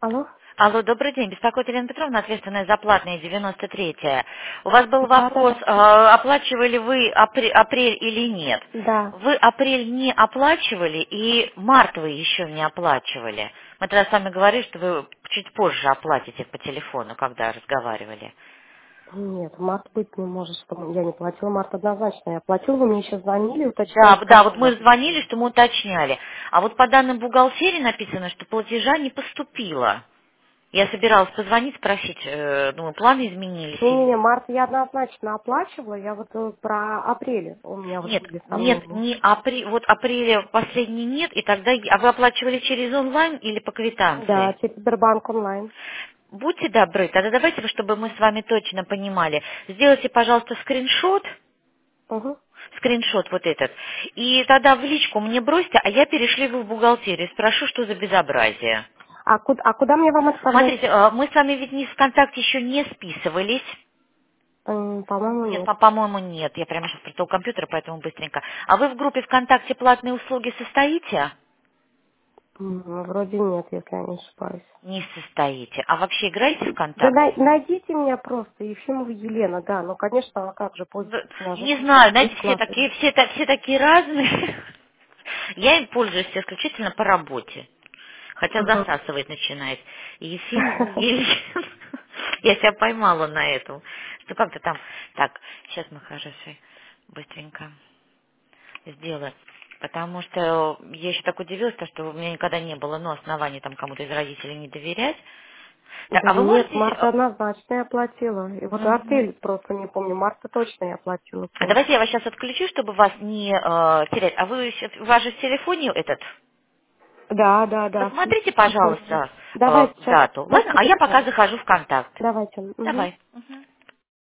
Алло? Алло, добрый день. Беспокоит Елена Петровна, ответственная за платные 93-я. У вас был Да, да, вопрос, да. оплачивали вы апрель или нет. Да. Вы апрель не оплачивали и март вы еще не оплачивали. Мы тогда с вами говорили, что вы чуть позже оплатите по телефону, когда разговаривали. Нет, март быть не может, что я не платила. Март однозначно. Я платила, вы мне еще звонили, Да, уточняли, да, когда вот у вас мы еще. звонили, что мы уточняли. А вот по данным бухгалтерии написано, что платежа не поступило. Я собиралась позвонить, спросить, думаю, планы изменились Не-не-не, или... март я однозначно оплачивала. Я вот про апрель у меня вот Нет, были нет, сомнения. не вот апреля последний нет, и тогда, а вы оплачивали через онлайн или по Да, квитанции? через Сбербанк онлайн. Будьте добры, тогда давайте, чтобы мы с вами точно понимали, сделайте, пожалуйста, Угу. скриншот вот этот, и тогда в личку мне бросьте, а я перешли его в бухгалтерию, спрошу, что за безобразие. А куда мне вам отправлять? Смотрите, мы с вами ведь не ВКонтакте еще не списывались. По-моему, Нет, нет. по-моему, нет. Я прямо сейчас про компьютера, поэтому быстренько. А вы в группе ВКонтакте платные услуги состоите? Вроде нет, если я не ошибаюсь. Не состоите. А вообще играете Да ВКонтакте? найдите меня просто, Ефимова Елена, да, ну, конечно, а как же пользоваться, у нас же Не знаю, знаете, бесплатно. все такие разные. Я им пользуюсь исключительно по работе. Хотя Ага. засасывать начинает. Ефимова Елена. Я себя поймала на этом. Что как-то там... Так, сейчас мы хорошо быстренько сделаю. Потому что я еще так удивилась, то, что у меня никогда не было, оснований там кому-то из родителей не доверять. Так, Да а вы нет, можете... марта однозначно я оплатила. И вот Мгм. апрель просто не помню, марта точно я оплатила А полностью. давайте я вас сейчас отключу, чтобы вас не терять. А вы у вас же в телефоне этот. Да, да, да. Посмотрите, Телефон есть. пожалуйста, Давайте сейчас дату. Ладно? А посмотрю. я пока захожу в контакт. Давайте. Мгм. Давай. Мгм.